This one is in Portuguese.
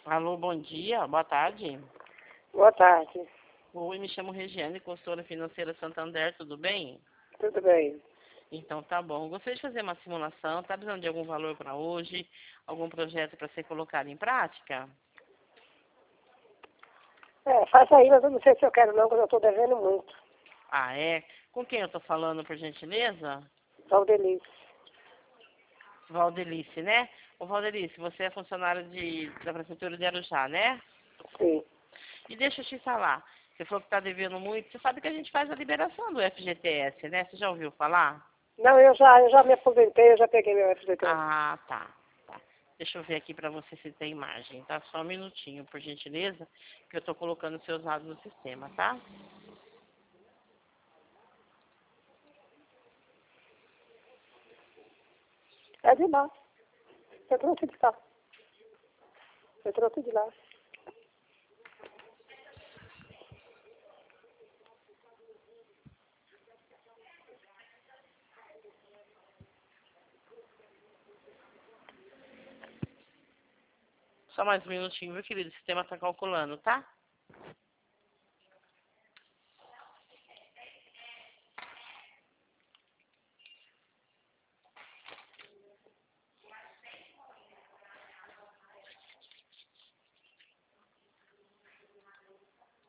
Alô, bom dia, boa tarde. Boa tarde. Oi, me chamo Regiane, consultora financeira Santander, tudo bem? Tudo bem? Então tá bom. Gostaria de fazer uma simulação, tá precisando de algum valor para hoje? Algum projeto para ser colocado em prática? Faz aí, mas eu não sei se eu quero não, porque eu estou devendo muito. Ah, é? Com quem eu tô falando, por gentileza? Valdelice. Valdelice, né? Ô Valdelice, você é funcionário da Prefeitura de Arujá, né? Sim. E deixa eu te falar, você falou que tá devendo muito, você sabe que a gente faz a liberação do FGTS, né? Você já ouviu falar? Não, eu já me aposentei, eu já peguei meu FGTS. Ah, tá. Tá. Deixa eu ver aqui para você se tem imagem, tá? Só um minutinho, por gentileza, que eu tô colocando seus dados no sistema, tá? É de lá. Eu trouxe de cá. Eu trouxe de lá. Só mais um minutinho, meu querido, o sistema tá calculando, tá?